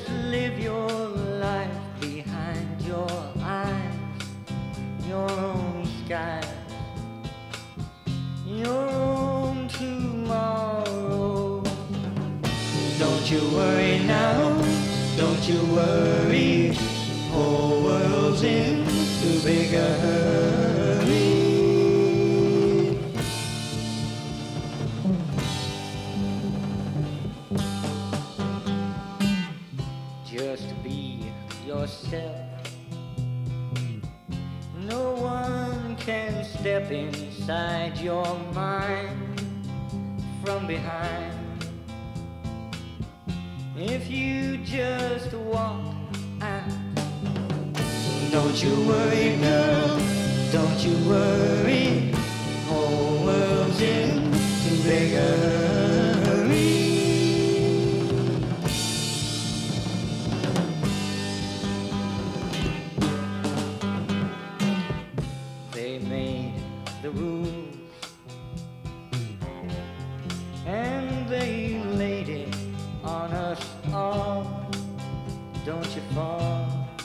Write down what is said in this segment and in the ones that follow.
Just live your life behind your eyes, your own skies, your own tomorrow. Don't you worry now, don't you worry, whole world's in too big a hurry. Just be yourself. No one can step inside your mind from behind. If you just walk out. Don't you worry, girl, don't you worry, whole world's in too big a hurry. They made the rules and they laid it on us all. Don't you fall,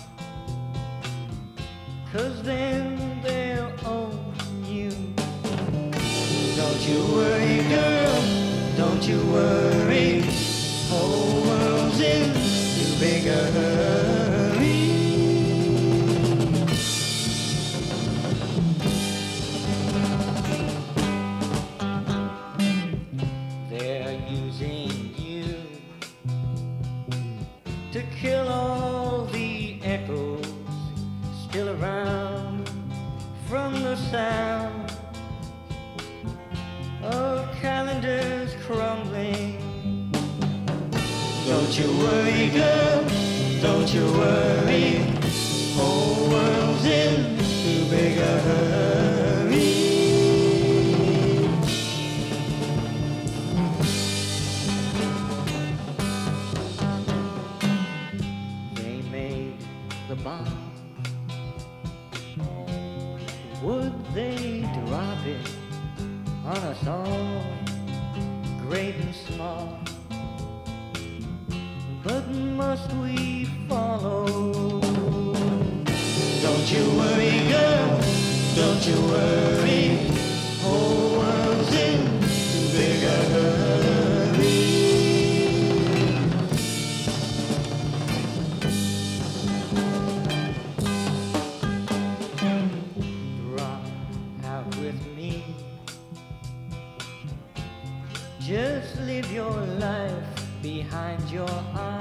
'cause then they'll own you. Don't you worry, girl, don't you worry, whole world's in too big a hurry. They're using you to kill all the echoes still around from the sound of calendars crumbling. Don't you worry, girl, don't you worry, whole world's in too big a hurry. They made the bomb. Would they drop it on us all, great and small? But must we follow? Don't you worry, girl, don't you worry, whole world's in too big a hurry. With me, just live your life behind your eyes.